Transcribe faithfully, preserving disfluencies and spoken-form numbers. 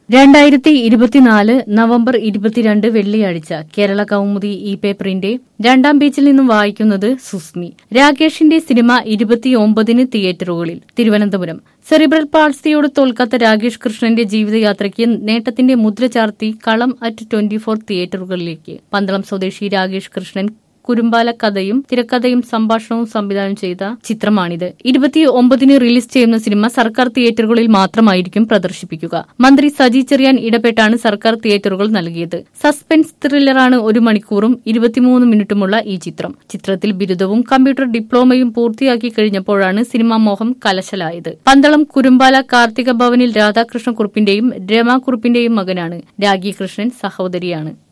രണ്ടായിരത്തി ഇരുപത്തിനാല് നവംബർ ഇരുപത്തിരണ്ട് വെള്ളിയാഴ്ച കേരള കൗമുദി ഇ പേപ്പറിന്റെ രണ്ടാം പേജിൽ നിന്നും വായിക്കുന്നത് സുസ്മി. രാകേഷിന്റെ സിനിമ ഇരുപത്തിയൊമ്പതിന് തിയേറ്ററുകളിൽ. തിരുവനന്തപുരം. സെറിബ്രൽ പാൾസിയോട് തോൽക്കാത്ത രാകേഷ് കൃഷ്ണന്റെ ജീവിതയാത്രയ്ക്ക് നേട്ടത്തിന്റെ മുദ്ര ചാർത്തി കളം അറ്റ് ട്വന്റി ഫോർ തിയേറ്ററുകളിലേക്ക്. പന്തളം സ്വദേശി രാകേഷ് കൃഷ്ണൻ കുരുമ്പാല കഥയും തിരക്കഥയും സംഭാഷണവും സംവിധാനം ചെയ്ത ചിത്രമാണിത്. ഇരുപത്തി ഒമ്പതിന് റിലീസ് ചെയ്യുന്ന സിനിമ സർക്കാർ തിയേറ്ററുകളിൽ മാത്രമായിരിക്കും പ്രദർശിപ്പിക്കുക. മന്ത്രി സജി ചെറിയാൻ ഇടപെട്ടാണ് സർക്കാർ തിയേറ്ററുകൾ നൽകിയത്. സസ്പെൻസ് ത്രില്ലറാണ് ഒരു മണിക്കൂറും ഇരുപത്തിമൂന്ന് മിനിറ്റുമുള്ള ഈ ചിത്രം. ചിത്രത്തിൽ ബിരുദവും കമ്പ്യൂട്ടർ ഡിപ്ലോമയും പൂർത്തിയാക്കി കഴിഞ്ഞപ്പോഴാണ് സിനിമാ മോഹം കലശലായത്. പന്തളം കുരുമ്പാല കാർത്തിക ഭവനിൽ രാധാകൃഷ്ണ കുറുപ്പിന്റെയും രമാ കുറുപ്പിന്റെയും മകനാണ്. രാഗി കൃഷ്ണൻ സഹോദരിയാണ്.